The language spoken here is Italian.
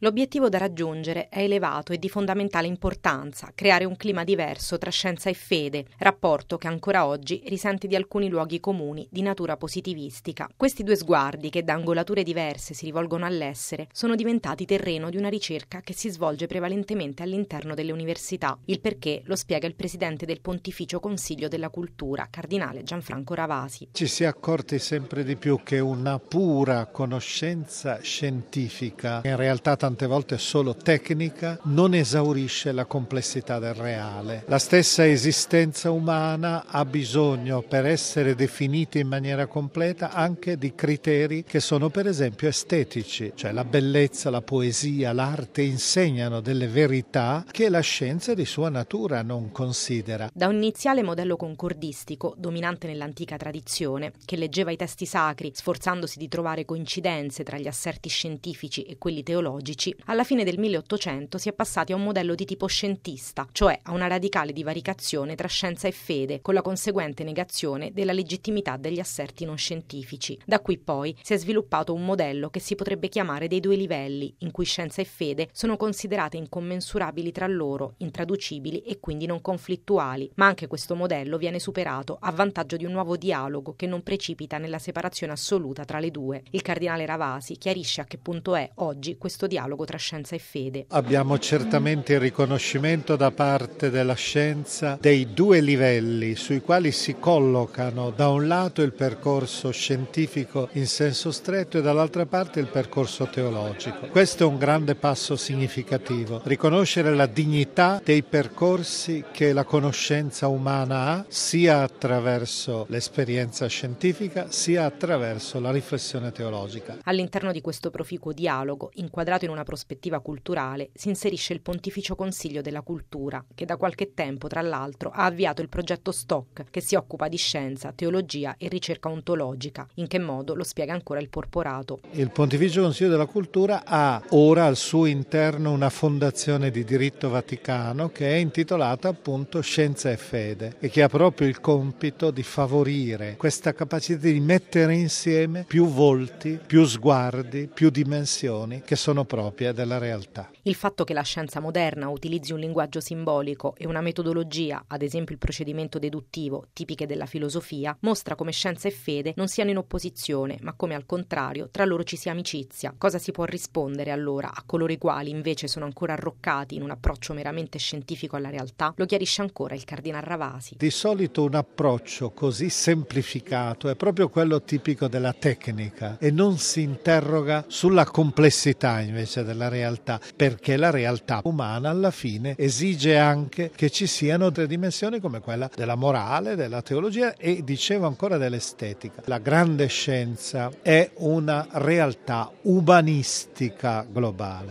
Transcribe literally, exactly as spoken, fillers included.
L'obiettivo da raggiungere è elevato e di fondamentale importanza, creare un clima diverso tra scienza e fede, rapporto che ancora oggi risente di alcuni luoghi comuni di natura positivistica. Questi due sguardi, che da angolature diverse si rivolgono all'essere, sono diventati terreno di una ricerca che si svolge prevalentemente all'interno delle università. Il perché lo spiega il presidente del Pontificio Consiglio della Cultura, cardinale Gianfranco Ravasi. Ci si è accorti sempre di più che una pura conoscenza scientifica, in realtà tante volte solo tecnica, non esaurisce la complessità del reale. La stessa esistenza umana ha bisogno, per essere definita in maniera completa, anche di criteri che sono per esempio estetici, cioè la bellezza, la poesia, l'arte insegnano delle verità che la scienza di sua natura non considera. Da un iniziale modello concordistico, dominante nell'antica tradizione, che leggeva i testi sacri sforzandosi di trovare coincidenze tra gli asserti scientifici e quelli teologici, alla fine del milleottocento si è passati a un modello di tipo scientista, cioè a una radicale divaricazione tra scienza e fede, con la conseguente negazione della legittimità degli asserti non scientifici. Da qui poi si è sviluppato un modello che si potrebbe chiamare dei due livelli, in cui scienza e fede sono considerate incommensurabili tra loro, intraducibili e quindi non conflittuali, ma anche questo modello viene superato a vantaggio di un nuovo dialogo che non precipita nella separazione assoluta tra le due. Il cardinale Ravasi chiarisce a che punto è oggi questo dialogo tra scienza e fede. Abbiamo certamente il riconoscimento da parte della scienza dei due livelli sui quali si collocano da un lato il percorso scientifico in senso stretto e dall'altra parte il percorso teologico. Questo è un grande passo significativo, riconoscere la dignità dei percorsi che la conoscenza umana ha, sia attraverso l'esperienza scientifica sia attraverso la riflessione teologica. All'interno di questo proficuo dialogo, inquadrato in una prospettiva culturale, si inserisce il Pontificio Consiglio della Cultura, che da qualche tempo, tra l'altro, ha avviato il progetto STOC, che si occupa di scienza, teologia e ricerca ontologica. In che modo lo spiega ancora il Porporato. Il Pontificio Consiglio della Cultura ha ora al suo interno una fondazione di diritto vaticano che è intitolata appunto Scienza e Fede e che ha proprio il compito di favorire questa capacità di mettere insieme più volti, più sguardi, più dimensioni che sono proprie della realtà. Il fatto che la scienza moderna utilizzi un linguaggio simbolico e una metodologia, ad esempio il procedimento deduttivo, tipiche della filosofia, mostra come scienza e fede non siano in opposizione, ma come al contrario tra loro ci sia amicizia. Cosa si può rispondere allora a coloro i quali invece sono ancora arroccati in un approccio meramente scientifico alla realtà? Lo chiarisce ancora il cardinal Ravasi. Di solito un approccio così semplificato è proprio quello tipico della tecnica e non si interroga sulla complessità invece della realtà, perché la realtà umana alla fine esige anche che ci siano delle dimensioni come quella della morale, della teologia e, dicevo ancora, dell'estetica. La grande scienza è una realtà umanistica globale.